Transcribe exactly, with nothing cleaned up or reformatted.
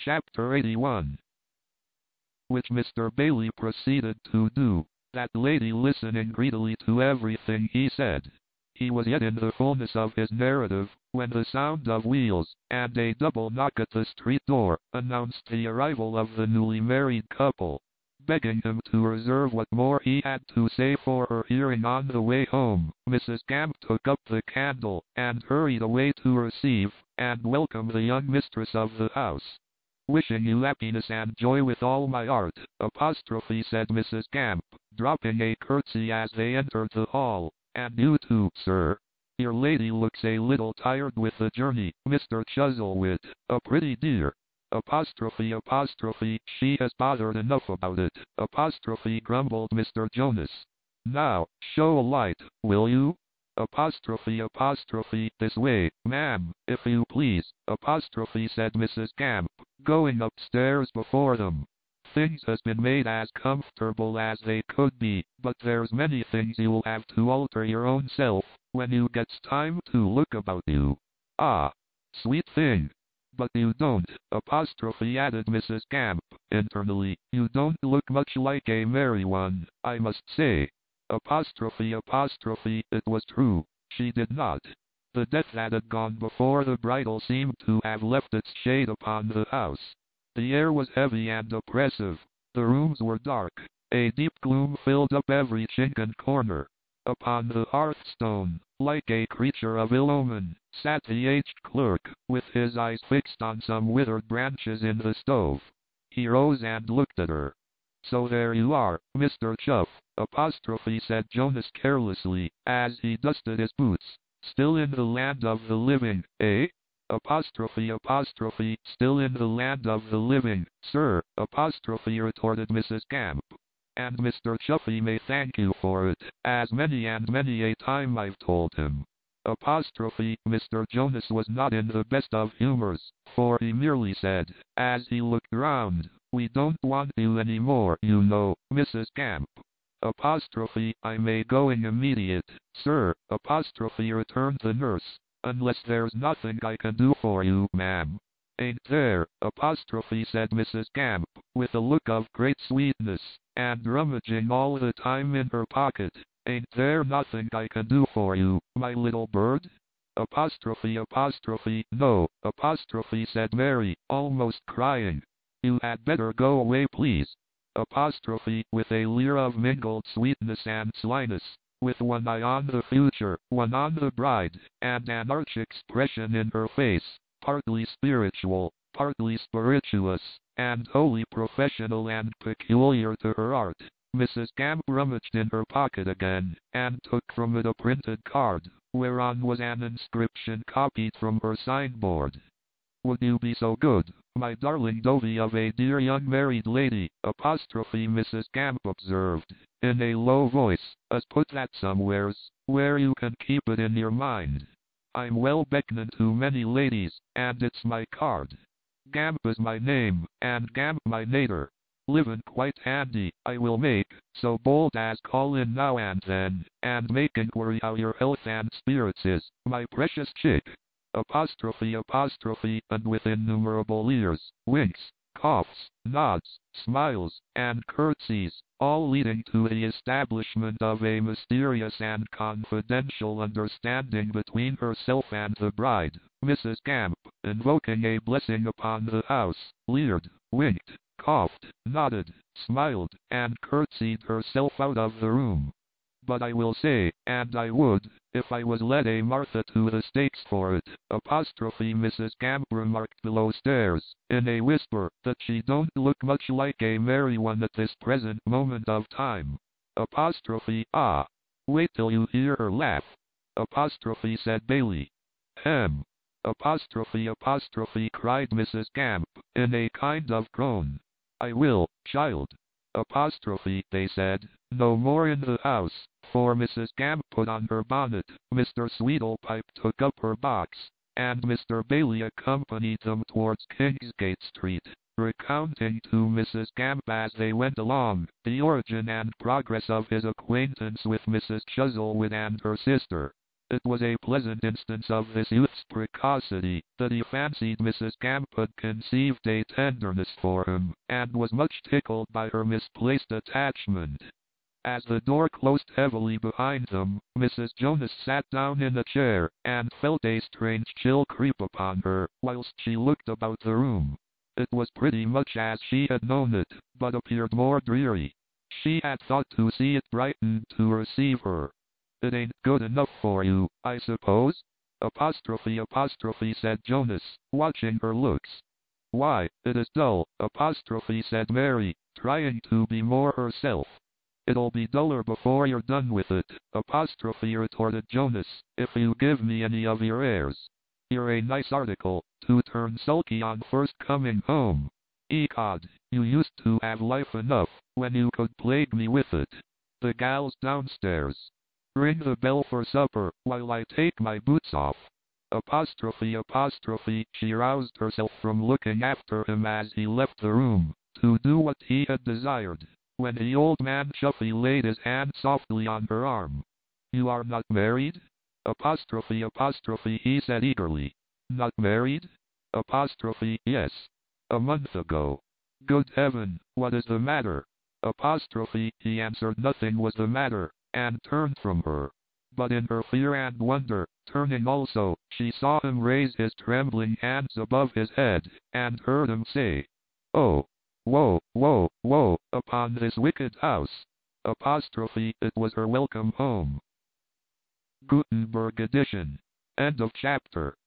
Chapter eighty-one. Which Mister Bailey proceeded to do, that lady listening greedily to everything he said. He was yet in the fullness of his narrative, when the sound of wheels, and a double knock at the street door, announced the arrival of the newly married couple. Begging him to reserve what more he had to say for her hearing on the way home, Missus Gamp took up the candle, and hurried away to receive, and welcome the young mistress of the house. "Wishing you happiness and joy with all my heart," apostrophe said Missus Gamp, dropping a curtsy as they entered the hall. "And you too, sir. Your lady looks a little tired with the journey, Mister Chuzzlewit, a pretty dear." Apostrophe apostrophe, "She has bothered enough about it," apostrophe grumbled Mister Jonas. "Now, show a light, will you?" Apostrophe apostrophe, "This way, ma'am, if you please," apostrophe said Missus Gamp, going upstairs before them. "Things has been made as comfortable as they could be, but there's many things you'll have to alter your own self, when you gets time to look about you. Ah, sweet thing! But you don't," apostrophe added Missus Gamp, internally, "you don't look much like a merry one, I must say." Apostrophe apostrophe, it was true, she did not. The death that had gone before the bridal seemed to have left its shade upon the house. The air was heavy and oppressive. The rooms were dark. A deep gloom filled up every chink and corner. Upon the hearthstone, like a creature of ill omen, sat the aged clerk, with his eyes fixed on some withered branches in the stove. He rose and looked at her. "So there you are, Mister Chuff," apostrophe said Jonas carelessly, as he dusted his boots. "Still in the land of the living, eh?" Apostrophe apostrophe, "Still in the land of the living, sir," apostrophe retorted Missus Gamp. "And Mister Chuffy may thank you for it, as many and many a time I've told him." Apostrophe, Mister Jonas was not in the best of humors, for he merely said, as he looked round, "We don't want you any more, you know, Missus Gamp." Apostrophe, "I may going immediate, sir," apostrophe returned the nurse, "unless there's nothing I can do for you, ma'am." "Ain't there?" apostrophe said Missus Gamp, with a look of great sweetness, and rummaging all the time in her pocket. "Ain't there nothing I can do for you, my little bird?" Apostrophe apostrophe, "No," apostrophe said Mary, almost crying. "You had better go away, please." Apostrophe, with a leer of mingled sweetness and slyness, with one eye on the future, one on the bride, and an arch expression in her face, partly spiritual, partly spirituous, and wholly professional and peculiar to her art, Missus Gamp rummaged in her pocket again, and took from it a printed card, whereon was an inscription copied from her signboard. "Would you be so good, my darling dovey of a dear young married lady," apostrophe Missus Gamp observed, in a low voice, "as put that somewheres, where you can keep it in your mind. I'm well becknin' to many ladies, and it's my card. Gamp is my name, and Gamp my nater. Livin' quite handy, I will make, so bold as call in now and then, and make inquiry how your health and spirits is, my precious chick." Apostrophe apostrophe, and with innumerable leers, winks, coughs, nods, smiles, and curtsies, all leading to the establishment of a mysterious and confidential understanding between herself and the bride, Missus Gamp, invoking a blessing upon the house, leered, winked, coughed, nodded, smiled, and curtsied herself out of the room. "But I will say, and I would, if I was led a Martha to the stakes for it," apostrophe Missus Gamp remarked below stairs, in a whisper, "that she don't look much like a merry one at this present moment of time." Apostrophe, "Ah, wait till you hear her laugh," apostrophe said Bailey. "Hem!" Apostrophe apostrophe cried Missus Gamp, in a kind of groan. "I will, child." Apostrophe, they said, no more in the house, for Missus Gamp put on her bonnet, Mister Sweedlepipe took up her box, and Mister Bailey accompanied them towards Kingsgate Street, recounting to Missus Gamp as they went along, the origin and progress of his acquaintance with Missus Chuzzlewit and her sister. It was a pleasant instance of this youth's precocity, that he fancied Missus Gamp had conceived a tenderness for him, and was much tickled by her misplaced attachment. As the door closed heavily behind them, Missus Jonas sat down in a chair, and felt a strange chill creep upon her, whilst she looked about the room. It was pretty much as she had known it, but appeared more dreary. She had thought to see it brighten to receive her. "It ain't good enough for you, I suppose?" Apostrophe apostrophe said Jonas, watching her looks. "Why, it is dull," apostrophe said Mary, trying to be more herself. "It'll be duller before you're done with it," apostrophe retorted Jonas, "if you give me any of your airs. You're a nice article, to turn sulky on first coming home. Ecod, you used to have life enough, when you could plague me with it. The gal's downstairs. Ring the bell for supper, while I take my boots off." Apostrophe apostrophe she roused herself from looking after him as he left the room, to do what he had desired, when the old man Chuffy laid his hand softly on her arm. "You are not married?" Apostrophe apostrophe he said eagerly. "Not married?" Apostrophe yes. A month ago. "Good heaven, what is the matter?" Apostrophe he answered nothing was the matter, and turned from her. But in her fear and wonder, turning also, she saw him raise his trembling hands above his head, and heard him say, "Oh, woe, woe, woe, upon this wicked house." Apostrophe it was her welcome home. Gutenberg edition. End of chapter.